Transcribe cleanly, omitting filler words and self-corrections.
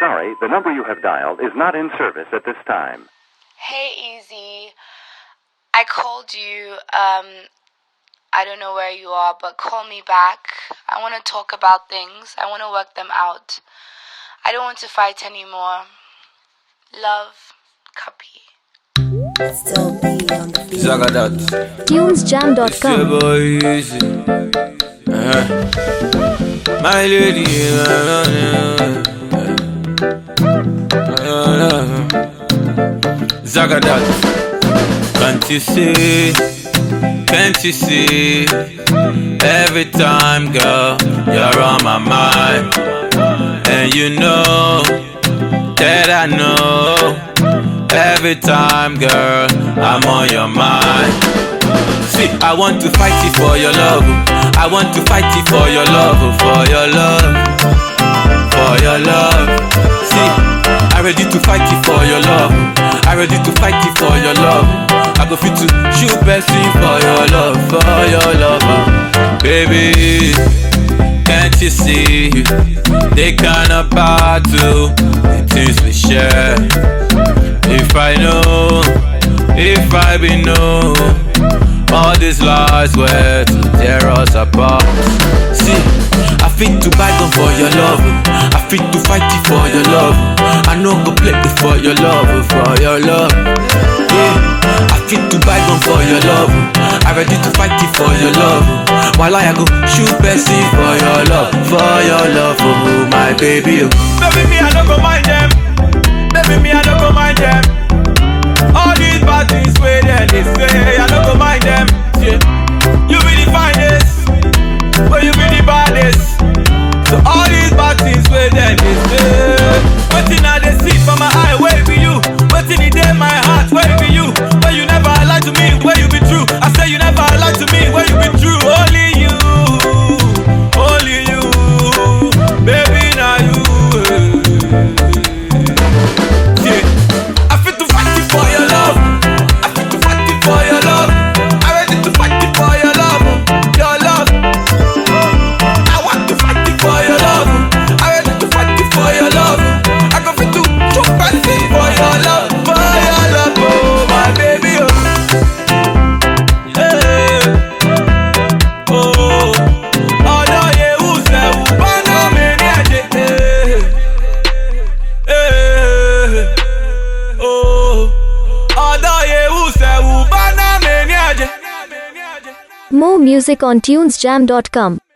sorry, the number you have dialed is not in service at this time. Hey, Easy. I called you. I don't know where you are, but call me back. I want to talk about things. I want to work them out. I don't want to fight anymore. Love, Copy. Still be on the beat. Zagadat. Tunesjam.com. It's your boy Easy. My lady. Zagadat. Can't you see? Can't you see? Every time, girl, you're on my mind. And you know that I know. Every time, girl, I'm on your mind. See, I want to fight it for your love. I want to fight it for your love, for your love, for your love. See, I'm ready to fight it for your love. I'm ready to fight it for your love. I go fit to shoot person for your love, baby. Can't you see? They kinda battle the things we share. If I know, if I be know, all these lies were to tear us apart. See, I fit to buy them for your love. I fit to fight it for your love. I know go play it for your love, for your love. Yeah, I fit to buy them for your love. I ready to fight it for your love. While I go shoot Bessie for your love, oh my baby. Baby, me I don't go mind them. Baby, me I don't go mind them. All these bad things where they say I don't go mind them. Yeah. You be the finest, but you be the baddest. So all these bad things where they say. Waiting I they see from my eye, where be you? Waiting in there my heart, where be you? Where you never lied to me, where you be true? I say you never lied to me, where you be true? Only you, baby, now you. Yeah, I fit to fight it for your love. I fit to fight it for your love. I'm ready to fight it for your love, your love. I want to fight it for your love. I'm ready to fight it for your love. I go fit to shoot person for your love, oh my baby, oh. Yeah. Oh, although you say you wanna me More music on tunesjam.com.